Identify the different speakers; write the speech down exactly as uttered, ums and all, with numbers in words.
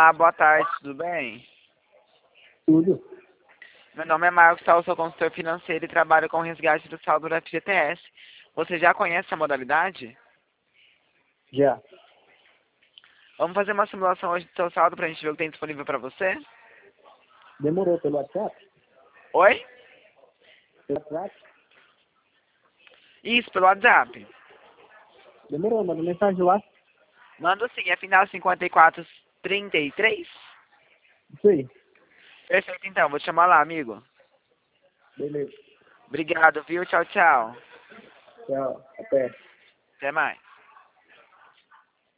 Speaker 1: Olá, boa tarde, tudo bem?
Speaker 2: Tudo.
Speaker 1: Meu nome é Marcos, eu sou consultor financeiro e trabalho com resgate do saldo do F G T S. Você já conhece a modalidade?
Speaker 2: Já.
Speaker 1: Vamos fazer uma simulação hoje do seu saldo para a gente ver o que tem disponível para você?
Speaker 2: Demorou pelo WhatsApp?
Speaker 1: Oi?
Speaker 2: Pelo WhatsApp?
Speaker 1: Isso, pelo WhatsApp.
Speaker 2: Demorou, manda mensagem lá.
Speaker 1: Manda sim, é final cinquenta e quatro trinta e três?
Speaker 2: Isso aí.
Speaker 1: Perfeito, então, vou te chamar lá, amigo.
Speaker 2: Beleza.
Speaker 1: Obrigado, viu? Tchau, tchau.
Speaker 2: Tchau. Até.
Speaker 1: Até mais.